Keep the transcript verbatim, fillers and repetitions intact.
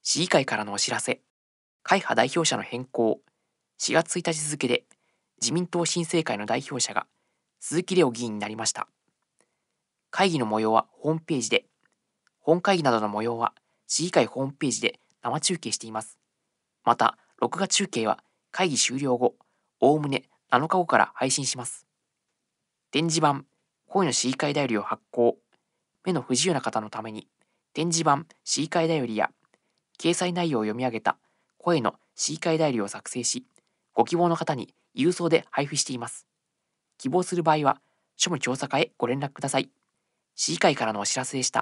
市議会からのお知らせ。会派代表者の変更。しがつついたち付で自民党新生会の代表者が鈴木玲夫議員になりました。会議の模様はホームページで、本会議などの模様は市議会ホームページで生中継しています。また、録画中継は会議終了後、おおむねなのかごから配信します。展示版、声の市議会だよりを発行。目の不自由な方のために、展示版市議会だよりや、掲載内容を読み上げた声の市議会だよりを作成し、ご希望の方に郵送で配布しています。希望する場合は、庶務調査課へご連絡ください。市議会からのお知らせでした。